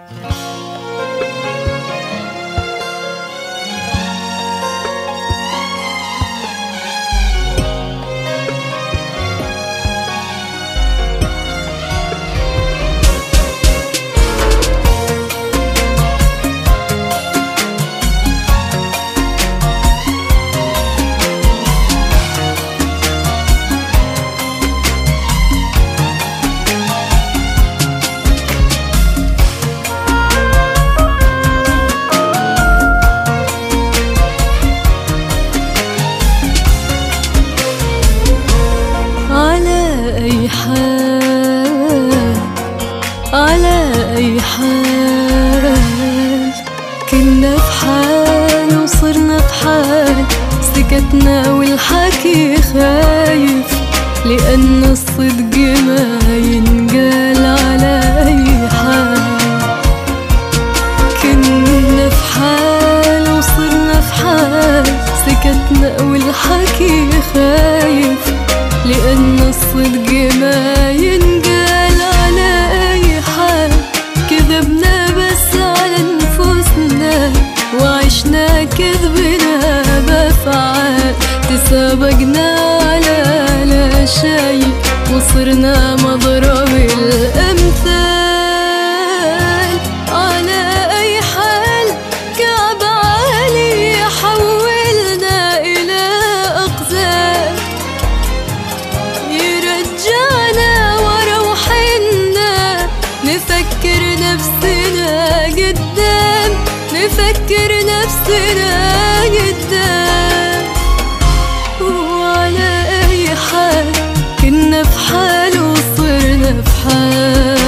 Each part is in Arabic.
على أي حال كنا في حال وصرنا في حال، سكتنا والحكي خايف لأن الصدق ما ينقال على أي حال. كنا في حال وصرنا في حال، سكتنا والحكي خايف لأن الصدق ما ينقال على أي حال. كذبنا بس على نفوسنا وعشنا كذبنا بأفعال، تسابقنا على لا شيء وصرنا مضرب الأمثال. على أي حال كعب عالي حولنا إلى أقزام، يرجعنا ورا وحنا نفكر نفسنا قدام، نفكر نفسنا قدام. وعلى أي حال كنا في حال وصرنا في حال.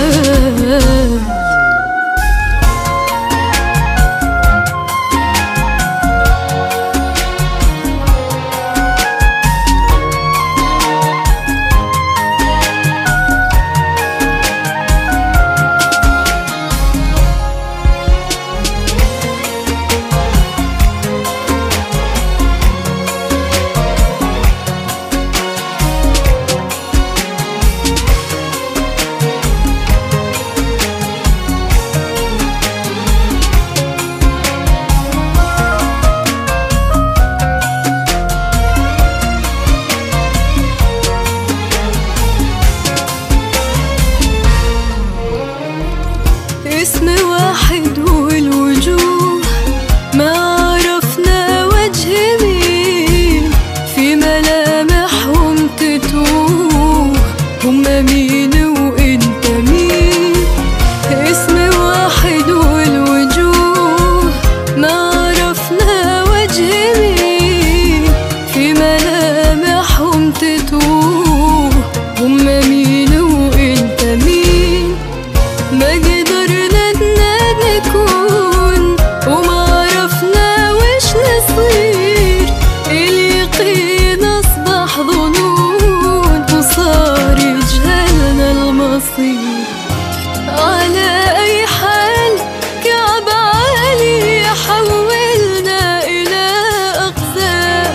اسم واحد والوجوه ما عرفنا وجه مين، في ملامحهم تتوه هم مين وانت مين. اسم واحد والوجوه ما عرفنا وجه مين، في ملامحهم تتوه هم مين وانت مين. ما قدرنا نكون وما عرفنا وش نصير، اليقين أصبح ظنون وصار يجهلنا المصير. على أي حال كعب عالي حولنا إلى أقزام،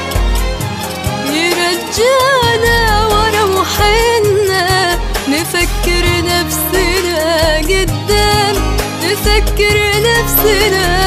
يرجعنا ورا وحنا نفكر نفسنا قدام، نفكر نفسنا